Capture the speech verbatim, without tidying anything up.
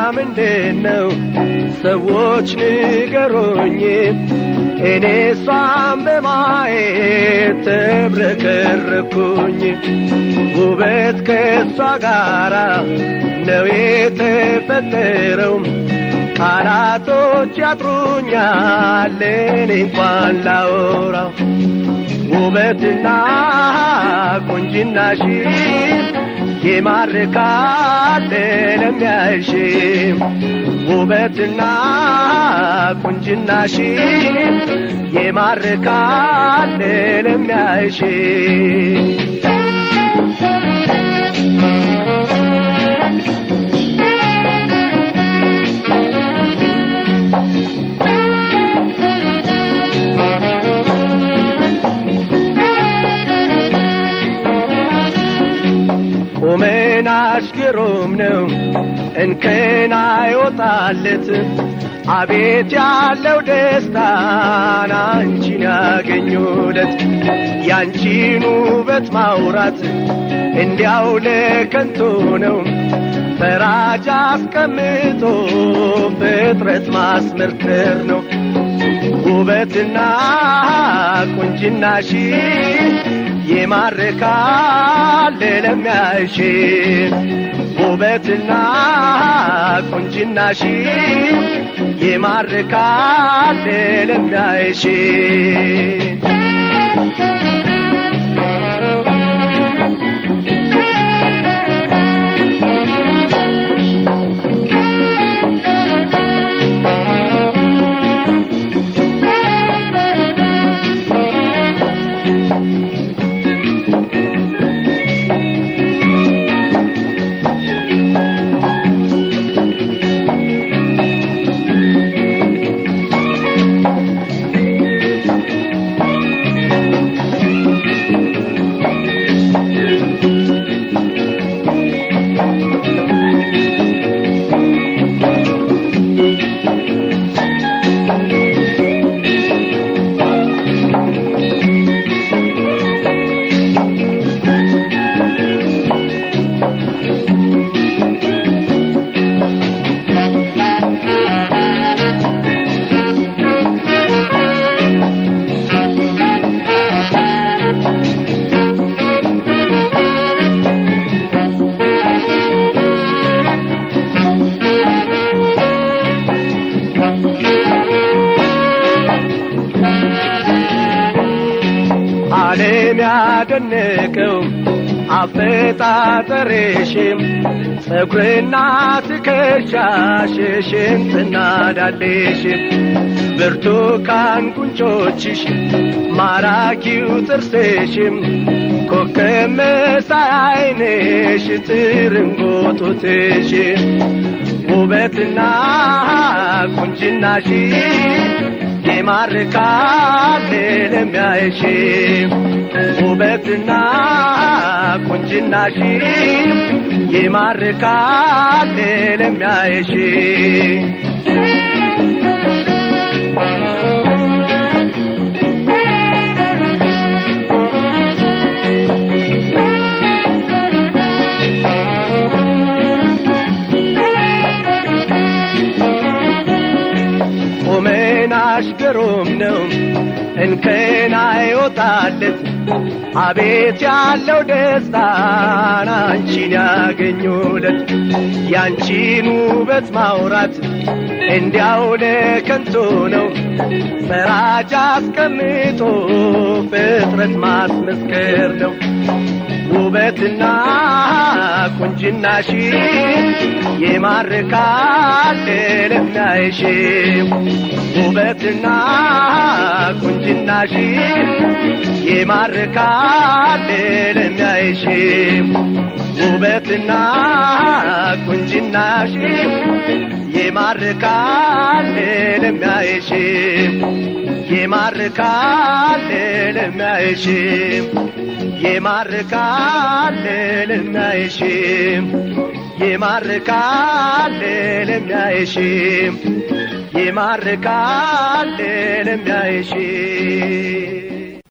ምንድነው ሰዎች ንገሩኝ እኔ ሷም በማየት ተብረከረኩኝ ውበት ከሷ ጋራ ነው የተፈጠረው ቃላቶች ያጥሩኛል እኔ እንኳን ላወራው ውበትና ቁንጅናሽ ይማርካል ለሚያይሽ ውበትና ቁንጅናሽ ይማርካል ለሚያይሽ ቁመናሽ ግሩም ነው እንከን አይወጣለት አቤት ያለው ደስታ አንቺን ያገኙለት ያንቺን ውበት ማውራት እንዲያው ለከንቱ ነው ፈራጅ አስቀምጦ ፍጥረት ማስመርከር ነው ውበትና ቁንጅናሽ ይማርካል ለሚያይሽ ውበትና ቁንጅናሽ ይማርካል ለሚያይሽ ዓለም ያደነቀው አፈጣጠርሽም ጸጉርና ትከሻሽ ሽንጥና ዳሌሽ ብርቱካን ጉንጮችሽ ማራኪው ጥርስሽም ኮከብ መሳይ ዓይንሽ ትርንጎጡትሽ ውበትና ቁንጅናሽ ይማርካል ለሚያይሽ ውበትና ቁንጅናሽ ይማርካል ለሚያይሽ ቁመናሽ ግሩም ነው እንከን አይወጣለት አቤት ያለው ደስታ አንቺን ያገኙለት ያንቺን ውበት ማውራት እንዲያው ለከንቱ ነው ፈራጅ አስቀምጦ ፍጥረት ማስመስከር ነው ውበትና ቁንጅናሽ ይማርካል ለሚያይሽ ውበትና ቁንጅናሽ ይማርካል ለሚያይሽ ውበትና ቁንጅናሽ ይማርካል ለሚያይሽ ይማርካል ለሚያይሽ ይማርካል ለሚያይሽ ይማርካል ለሚያይሽ ይማርካል ለሚያይሽ